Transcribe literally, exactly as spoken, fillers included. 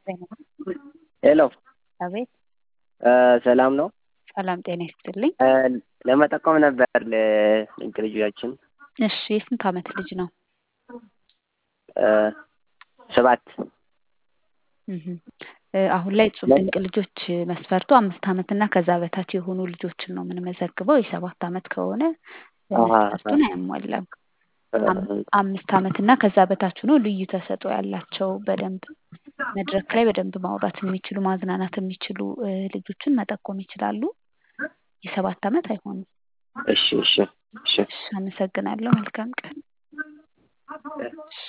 ሄሎ አቤት ሰላም ነው። ሰላም ጤና ይስጥልኝ። ለመጠቆም ነበር ለድንቅ ልጃችን። እሺ የስንት ዓመት ልጅ ነው? ሰባት እህ አሁን ላይ እጹብ ድንቅ ልጆች መስፈርቱ አምስት ዓመት እና ከዛ በታች የሆኑ ልጆችን ነው የምንመዘግበው። የሰባት ዓመት ከሆነ መስፈርቱን አያሟላም። አምስት ዓመት እና ከዛ በታች ነው ልዩ ተሰጥኦ ያላቸው በደንብ መድረክ ላይ በደንብ ማውራት የሚችሉ ማዝናናት የሚችሉ ልጆችን መጠቆም ይችላሉ። የሰባት ዓመት አይሆንም። እሺ እሺ እሺ አመሰግናለሁ። መልካም ቀን።